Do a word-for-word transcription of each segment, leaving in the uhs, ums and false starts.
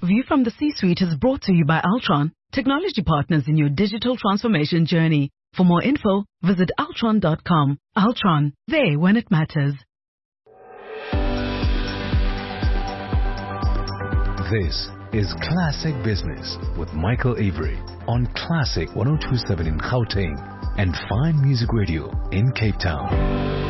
View from the C-Suite is brought to you by Altron, technology partners in your digital transformation journey. For more info, visit altron dot com. Altron, there when it matters. This is Classic Business with Michael Avery on Classic one oh two point seven in Gauteng and Fine Music Radio in Cape Town.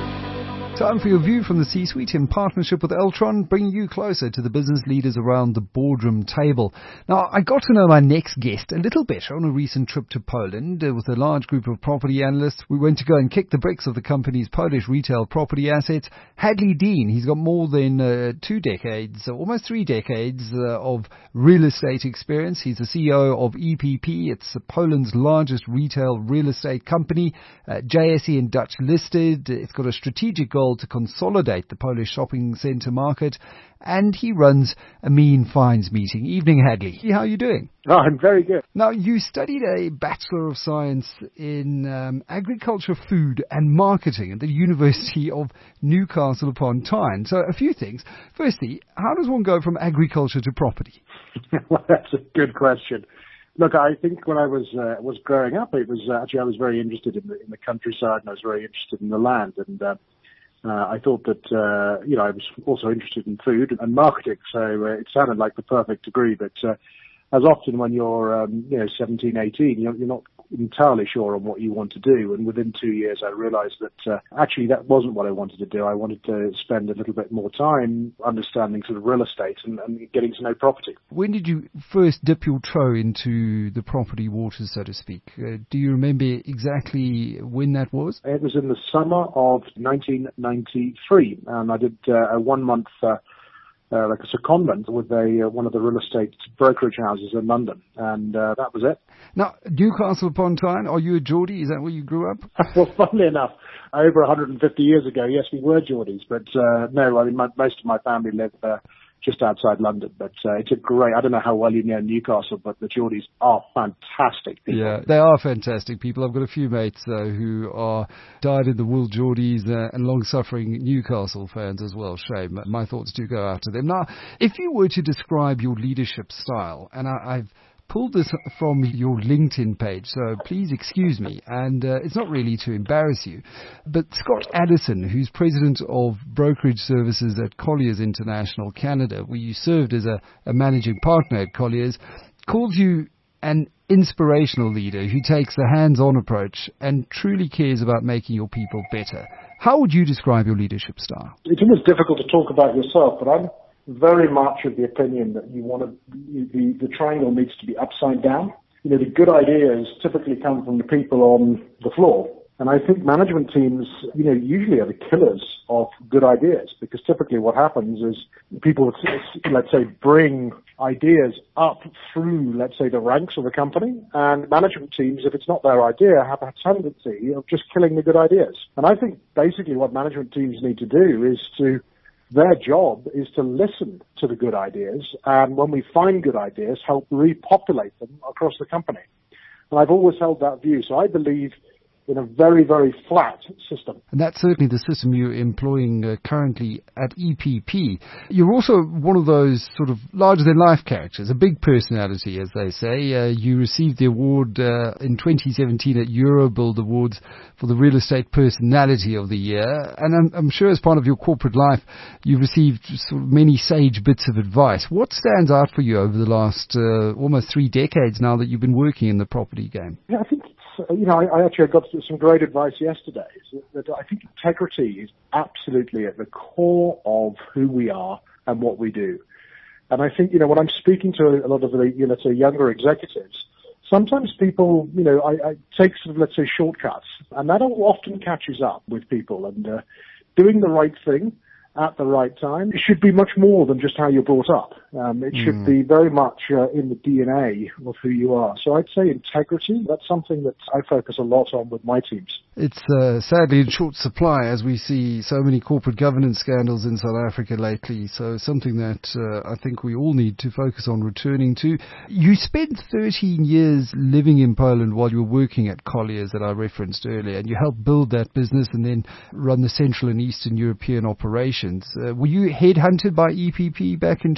Time for your view from the C-Suite in partnership with Altron, bringing you closer to the business leaders around the boardroom table. Now, I got to know my next guest a little better on a recent trip to Poland uh, with a large group of property analysts. We went to go and kick the bricks of the company's Polish retail property assets. Hadley Dean, he's got more than uh, two decades, uh, almost three decades uh, of real estate experience. He's the C E O of E P P. It's Poland's largest retail real estate company, uh, J S E and Dutch listed. It's got a strategic goal to consolidate the Polish shopping centre market, and he runs a Mean Finds meeting. Evening, Hadley. How are you doing? Oh, I'm very good. Now, you studied a Bachelor of Science in um, Agriculture, Food and Marketing at the University of Newcastle upon Tyne. So, a few things. Firstly, how does one go from agriculture to property? Well, that's a good question. Look, I think when I was uh, was growing up, it was uh, actually I was very interested in the, in the countryside, and I was very interested in the land, and uh, Uh, I thought that, uh, you know, I was also interested in food and marketing, so uh, it sounded like the perfect degree. But uh, as often when you're, um, you know, seventeen, eighteen, you're, you're not entirely sure on what you want to do. And within two years, I realized that uh, actually that wasn't what I wanted to do. I wanted to spend a little bit more time understanding sort of real estate and, and getting to know property. When did you first dip your toe into the property waters, so to speak? Uh, do you remember exactly when that was? It was in the summer of nineteen ninety-three, and I did uh, a one-month uh, Uh, like a secondment with a uh, one of the real estate brokerage houses in London, and uh, that was it. Now, Newcastle upon Tyne, are you a Geordie? Is that where you grew up? Well, funnily enough, over one hundred fifty years ago, yes, we were Geordies, but uh, no, I mean, my, most of my family lived uh, just outside London, but uh, it's a great, I don't know how well you know Newcastle, but the Geordies are fantastic people. Yeah, they are fantastic people. I've got a few mates uh, who are dyed-in-the-wool Geordies uh, and long-suffering Newcastle fans as well. Shame. My thoughts do go out to them. Now, if you were to describe your leadership style, and I, I've pulled this from your LinkedIn page, so please excuse me, and uh, it's not really to embarrass you, but Scott Addison, who's president of brokerage services at Colliers International Canada, where you served as a, a managing partner at Colliers, calls you an inspirational leader who takes a hands-on approach and truly cares about making your people better. How would you describe your leadership style? It's almost difficult to talk about yourself, but I'm very much of the opinion that you want to, the, the triangle needs to be upside down. You know, the good ideas typically come from the people on the floor. And I think management teams, you know, usually are the killers of good ideas, because typically what happens is people, let's say, bring ideas up through, let's say, the ranks of the company, and management teams, if it's not their idea, have a tendency of just killing the good ideas. And I think basically what management teams need to do is to Their job is to listen to the good ideas, and when we find good ideas, help repopulate them across the company. And I've always held that view. So I believe in a very, very flat system. And that's certainly the system you're employing uh, currently at E P P. You're also one of those sort of larger-than-life characters, a big personality, as they say. Uh, you received the award uh, in twenty seventeen at Eurobuild Awards for the Real Estate Personality of the Year. And I'm, I'm sure as part of your corporate life, you've received sort of many sage bits of advice. What stands out for you over the last uh, almost three decades now that you've been working in the property game? Yeah, I think You know, I, I actually got some great advice yesterday. That I think integrity is absolutely at the core of who we are and what we do. And I think, you know, when I'm speaking to a lot of the, you know, let's say, younger executives, sometimes people, you know, I, I take sort of, let's say, shortcuts, and that often catches up with people. And uh, doing the right thing at the right time, it should be much more than just how you're brought up. Um, it mm. should be very much uh, in the D N A of who you are. So I'd say integrity, that's something that I focus a lot on with my teams. It's uh, sadly in short supply as we see so many corporate governance scandals in South Africa lately. So something that uh, I think we all need to focus on returning to. You spent thirteen years living in Poland while you were working at Colliers that I referenced earlier, and you helped build that business and then run the Central and Eastern European operations. Uh, were you headhunted by E P P back in twenty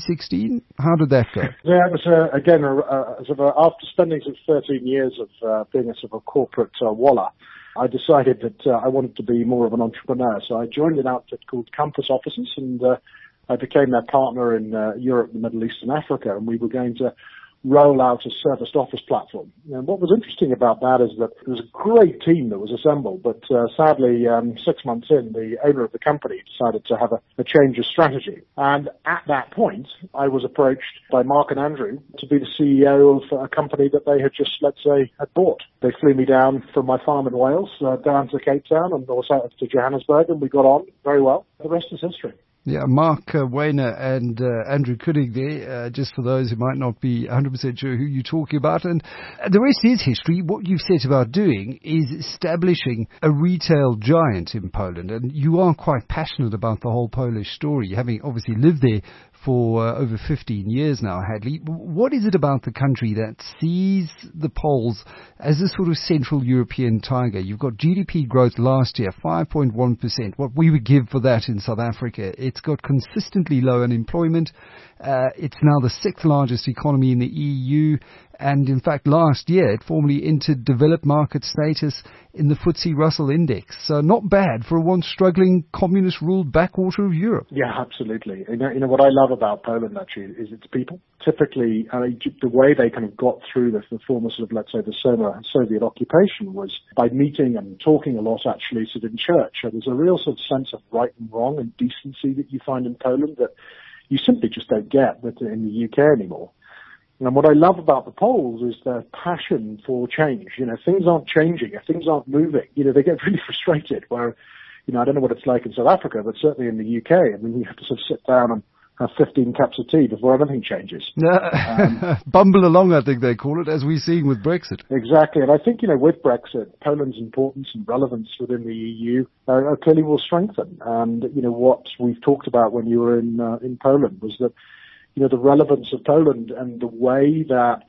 sixteen. How did that go? Yeah, it was, uh, again, uh, uh, sort of, uh, after spending sort of thirteen years of uh, being a sort of a corporate uh, walla, I decided that uh, I wanted to be more of an entrepreneur. So I joined an outfit called Compass Offices, and uh, I became their partner in uh, Europe, the Middle East, and Africa, and we were going to roll out a serviced office platform. And what was interesting about that is that it was a great team that was assembled, but uh, sadly, um, six months in, the owner of the company decided to have a, a change of strategy. And at that point, I was approached by Mark and Andrew to be the C E O of a company that they had just, let's say, had bought. They flew me down from my farm in Wales, uh, down to Cape Town and also to Johannesburg, and we got on very well. The rest is history. Yeah, Mark uh, Weiner and uh, Andrew Koenig there, uh, just for those who might not be one hundred percent sure who you're talking about. And the rest is history. What you've set about doing is establishing a retail giant in Poland. And you are quite passionate about the whole Polish story, having obviously lived there for uh, over fifteen years now, Hadley. What is it about the country that sees the Poles as a sort of Central European tiger? You've got G D P growth last year, five point one percent. What we would give for that in South Africa. It's got consistently low unemployment. Uh, it's now the sixth largest economy in the E U. And in fact, last year, it formally entered developed market status in the F T S E Russell Index. So not bad for a once struggling communist-ruled backwater of Europe. Yeah, absolutely. You know, you know, what I love about Poland, actually, is its people. Typically, I mean, the way they kind of got through the, the former sort of, let's say, the Soviet occupation was by meeting and talking a lot, actually, sort of in church. So there's a real sort of sense of right and wrong and decency that you find in Poland that you simply just don't get in the U K anymore. And what I love about the Poles is their passion for change. You know, things aren't changing, if things aren't moving, you know, they get really frustrated where, you know, I don't know what it's like in South Africa, but certainly in the U K, I mean, you have to sort of sit down and have fifteen cups of tea before anything changes. Um, Bumble along, I think they call it, as we're seeing with Brexit. Exactly. And I think, you know, with Brexit, Poland's importance and relevance within the E U uh, clearly will strengthen. And, you know, what we've talked about when you were in, uh, in Poland was that, you know, the relevance of Poland and the way that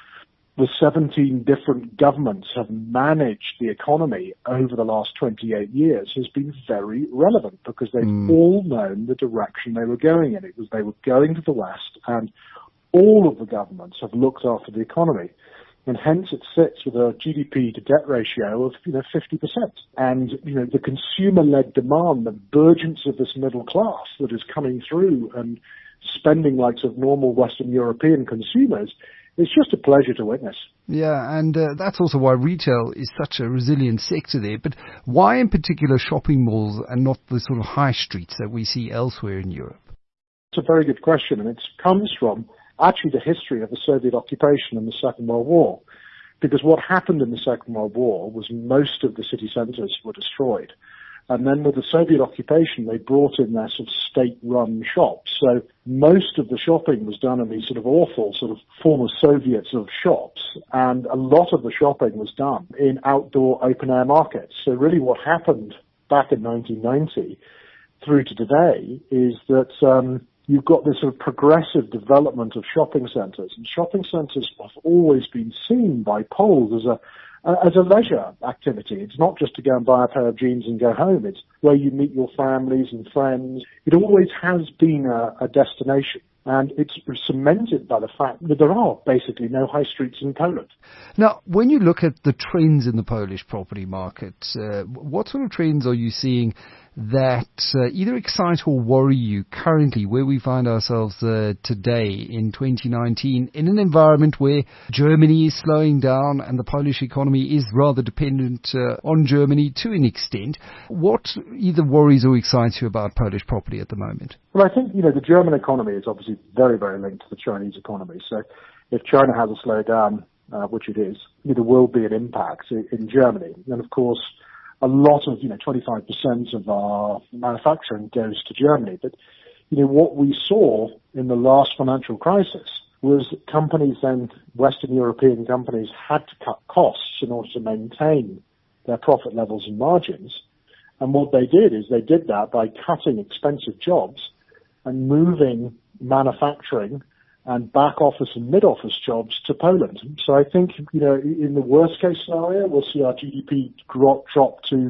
the seventeen different governments have managed the economy over the last twenty-eight years has been very relevant because they've mm. all known the direction they were going in. It was they were going to the West, and all of the governments have looked after the economy. And hence it sits with a G D P to debt ratio of, you know, fifty percent. And, you know, the consumer-led demand, the burgeonance of this middle class that is coming through and spending like sort of normal Western European consumers, it's just a pleasure to witness. Yeah, and uh, that's also why retail is such a resilient sector there. But why in particular shopping malls and not the sort of high streets that we see elsewhere in Europe? It's a very good question, and it comes from actually the history of the Soviet occupation and the Second World War. Because what happened in the Second World War was most of the city centres were destroyed. And then with the Soviet occupation, they brought in their sort of state-run shops. So most of the shopping was done in these sort of awful sort of former Soviet sort of shops. And a lot of the shopping was done in outdoor open-air markets. So really what happened back in nineteen ninety through to today is that um, you've got this sort of progressive development of shopping centres. And shopping centres have always been seen by Poles as a as a leisure activity. It's not just to go and buy a pair of jeans and go home. It's where you meet your families and friends. It always has been a, a destination. And it's cemented by the fact that there are basically no high streets in Poland. Now, when you look at the trends in the Polish property market, uh, what sort of trends are you seeing that uh, either excite or worry you currently, where we find ourselves uh, today in twenty nineteen, in an environment where Germany is slowing down and the Polish economy is rather dependent uh, on Germany to an extent? What either worries or excites you about Polish property at the moment? Well, I think, you know, the German economy is obviously very, very linked to the Chinese economy. So if China has a slowdown, uh, which it is, there will be an impact in, in Germany. And of course, a lot of, you know, twenty-five percent of our manufacturing goes to Germany. But, you know, what we saw in the last financial crisis was that companies and Western European companies had to cut costs in order to maintain their profit levels and margins. And what they did is they did that by cutting expensive jobs and moving manufacturing and back office and mid office jobs to Poland. So I think, you know, in the worst case scenario, we'll see our G D P drop, drop to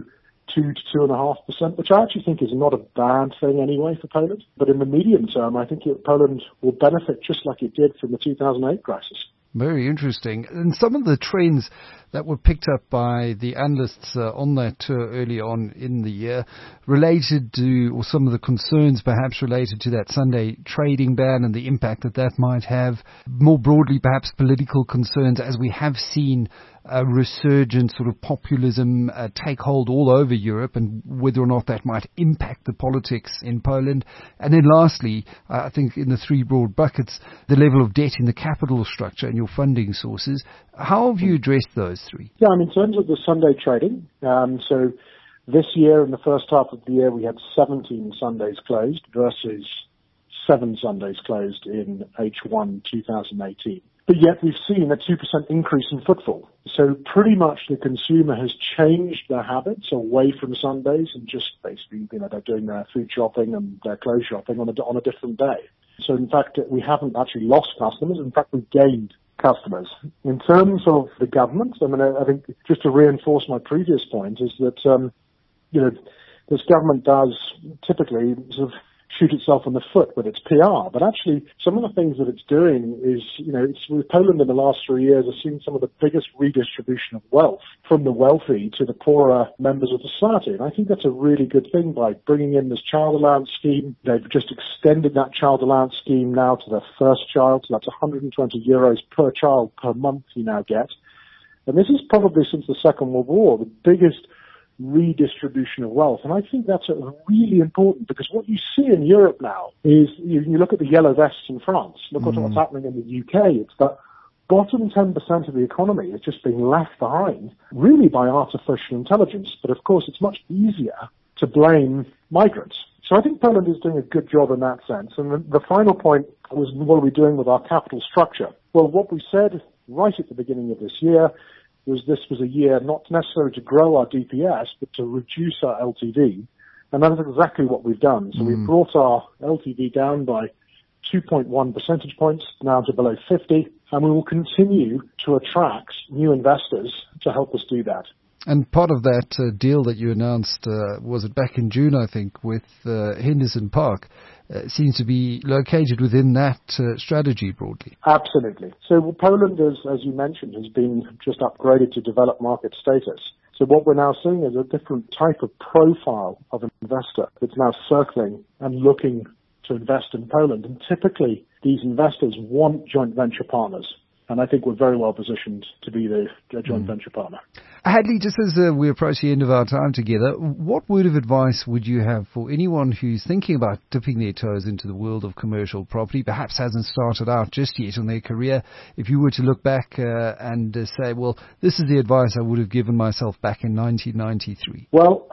two to two and a half percent, which I actually think is not a bad thing anyway for Poland. But in the medium term, I think it, Poland will benefit just like it did from the two thousand eight crisis. Very interesting. And some of the trends that were picked up by the analysts uh, on that tour early on in the year related to, or some of the concerns perhaps related to that Sunday trading ban and the impact that that might have. More broadly, perhaps political concerns, as we have seen a resurgent sort of populism uh, take hold all over Europe, and whether or not that might impact the politics in Poland. And then lastly, uh, I think in the three broad buckets, the level of debt in the capital structure and your funding sources. How have you addressed those three? Yeah, I mean, in terms of the Sunday trading, um, so this year in the first half of the year we had seventeen Sundays closed versus seven Sundays closed in H one twenty eighteen. But yet we've seen a two percent increase in footfall. So pretty much the consumer has changed their habits away from Sundays and just basically, you know, they're doing their food shopping and their clothes shopping on a, on a different day. So in fact, we haven't actually lost customers. In fact, we've gained customers. In terms of the government, I mean, I think just to reinforce my previous point is that, um, you know, this government does typically sort of shoot itself in the foot with its P R, but actually some of the things that it's doing is, you know, it's with Poland in the last three years has seen some of the biggest redistribution of wealth from the wealthy to the poorer members of society. And I think that's a really good thing by bringing in this child allowance scheme. They've just extended that child allowance scheme now to their first child. So that's one hundred twenty euros per child per month you now get. And this is probably since the Second World War, the biggest redistribution of wealth. And I think that's really important because what you see in Europe now is you, you look at the yellow vests in France, look at mm. what's happening in the U K. It's that bottom ten percent of the economy is just being left behind really by artificial intelligence. But of course, it's much easier to blame migrants. So I think Poland is doing a good job in that sense. And the, the final point was, what are we doing with our capital structure? Well, what we said right at the beginning of this year was this was a year not necessarily to grow our D P S, but to reduce our L T V. And that is exactly what we've done. So mm. we've brought our L T V down by two point one percentage points, now to below fifty, and we will continue to attract new investors to help us do that. And part of that uh, deal that you announced, uh, was it back in June, I think, with uh, Henderson Park, uh, seems to be located within that uh, strategy broadly. Absolutely. So Poland, as, as you mentioned, has been just upgraded to developed market status. So what we're now seeing is a different type of profile of investor that's now circling and looking to invest in Poland. And typically, these investors want joint venture partners. And I think we're very well positioned to be the, the joint mm. venture partner. Hadley, just as uh, we approach the end of our time together, what word of advice would you have for anyone who's thinking about dipping their toes into the world of commercial property, perhaps hasn't started out just yet in their career? If you were to look back uh, and uh, say, well, this is the advice I would have given myself back in nineteen ninety-three. Well,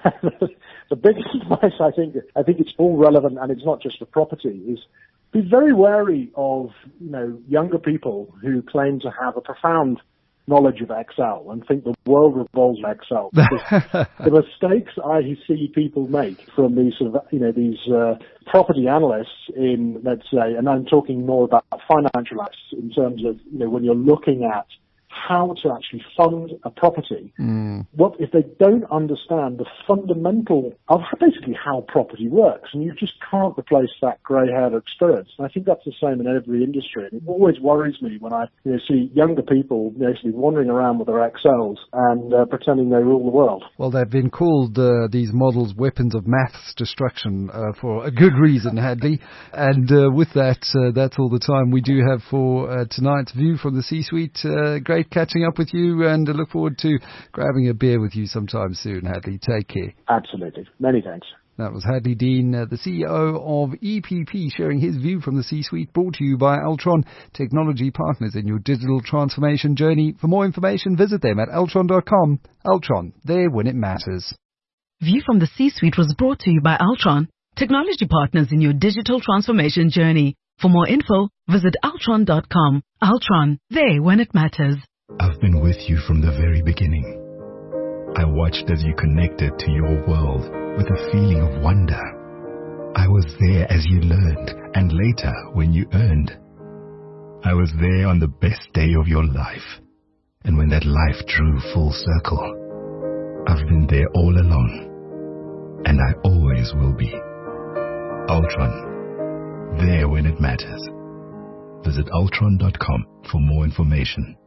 the biggest advice, I think, I think it's all relevant, and it's not just for property, is be very wary of, you know, younger people who claim to have a profound knowledge of Excel and think the world revolves around Excel. The mistakes I see people make from these sort of, you know, these uh, property analysts in, let's say, and I'm talking more about financial analysts in terms of, you know, when you're looking at how to actually fund a property. Mm. What if they don't understand the fundamental of basically how property works? And you just can't replace that grey-haired experience. And I think that's the same in every industry. And it always worries me when I you know, see younger people basically wandering around with their Excels and uh, pretending they rule the world. Well, they've been called, uh, these models, weapons of maths destruction uh, for a good reason, Hadley. And uh, with that, uh, that's all the time we do have for uh, tonight's View from the C-Suite. Uh, great catching up with you, and I look forward to grabbing a beer with you sometime soon, Hadley. Take care. Absolutely. Many thanks. That was Hadley Dean, uh, the C E O of E P P, sharing his view from the C-Suite, brought to you by Altron, technology partners in your digital transformation journey. For more information, visit them at altron dot com. Altron, there when it matters. View from the C-Suite was brought to you by Altron, technology partners in your digital transformation journey. For more info, visit altron dot com. Altron, there when it matters. I've been with you from the very beginning. I watched as you connected to your world with a feeling of wonder. I was there as you learned, and later when you earned. I was there on the best day of your life, and when that life drew full circle. I've been there all along, and I always will be. Altron, there when it matters. Visit altron dot com for more information.